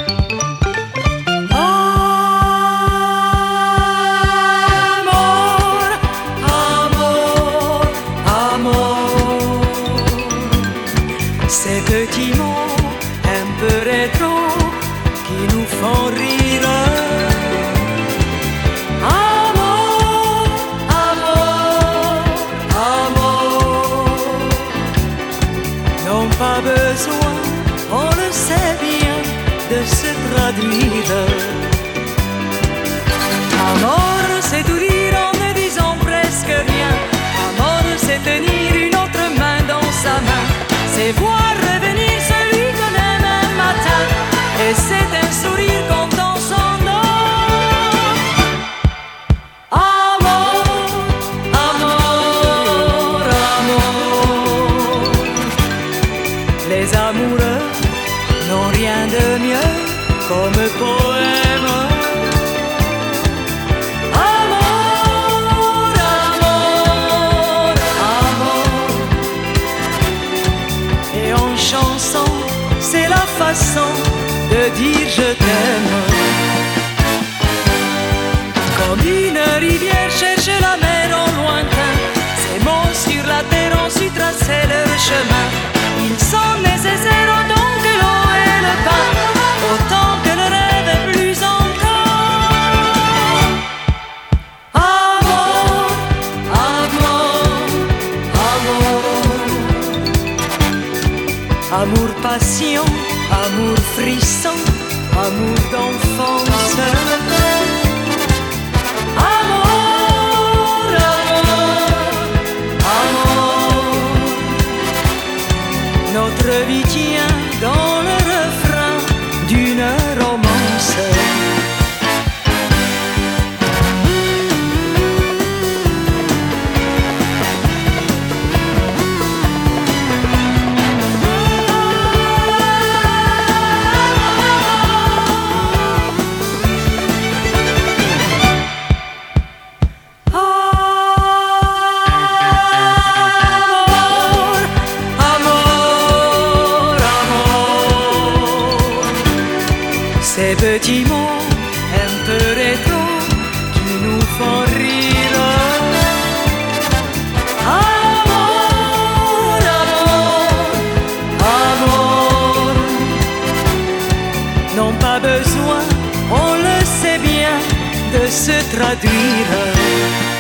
Ces petits mots un peu rétro qui nous font rire. Amour, amour, amour, n'ont pas besoin, on le sait bien, de se traduire. Amour, c'est tout dire en ne disant presque rien. Amour, c'est tenir une autre main dans sa main. C'est voir revenir celui qu'on aime un matin. Et c'est un sourire quand on s'endort. Amour, amour, amour. Les amoureux n'ont rien de mieux comme poème. C'est la façon de dire je t'aime. Comme une rivière cherche la mer au lointain, ces mots sur la terre ont su tracer leur chemin. Ils sont nécessaires autant que l'eau et le pain, autant que le rêve et plus encore. Amour, amour, amour. Amour passion, amour frisson, amour d'enfance. Amour, amour, amour. Notre vie tient dans le refrain d'une romance. Ces petits mots un peu rétro qui nous font rire. Amour, amour, amour, n'ont pas besoin, on le sait bien, de se traduire.